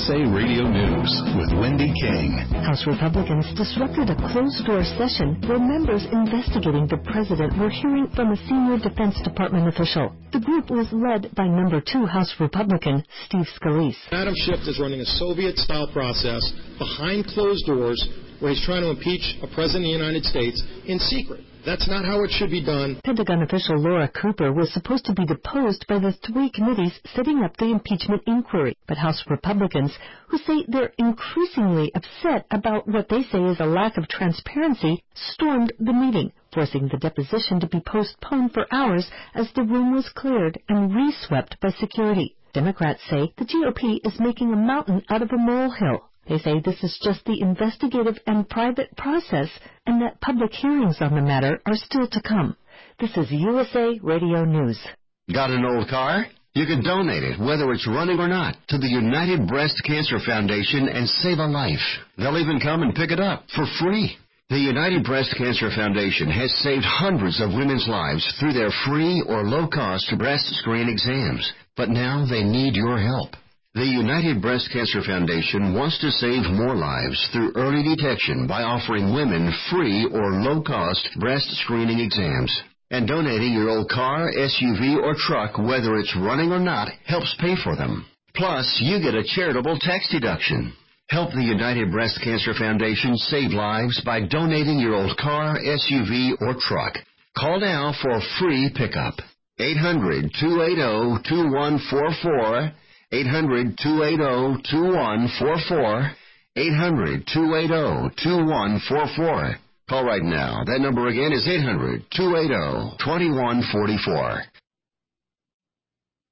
USA Radio News with Wendy King. House Republicans disrupted a closed-door session where members investigating the president were hearing from a senior Defense Department official. The group was led by number 2 House Republican Steve Scalise. Adam Schiff is running a Soviet-style process behind closed doors where he's trying to impeach a president of the United States in secret. That's not how it should be done. Pentagon official Laura Cooper was supposed to be deposed by the 3 committees setting up the impeachment inquiry. But House Republicans, who say they're increasingly upset about what they say is a lack of transparency, stormed the meeting, forcing the deposition to be postponed for hours as the room was cleared and re-swept by security. Democrats say the GOP is making a mountain out of a molehill. They say this is just the investigative and private process and that public hearings on the matter are still to come. This is USA Radio News. Got an old car? You can donate it, whether it's running or not, to the United Breast Cancer Foundation and save a life. They'll even come and pick it up for free. The United Breast Cancer Foundation has saved hundreds of women's lives through their free or low-cost breast screen exams. But now they need your help. The United Breast Cancer Foundation wants to save more lives through early detection by offering women free or low-cost breast screening exams. And donating your old car, SUV, or truck, whether it's running or not, helps pay for them. Plus, you get a charitable tax deduction. Help the United Breast Cancer Foundation save lives by donating your old car, SUV, or truck. Call now for a free pickup. 800-280-2144. 800-280-2144. 800-280-2144. Call right now. That number again is 800-280-2144.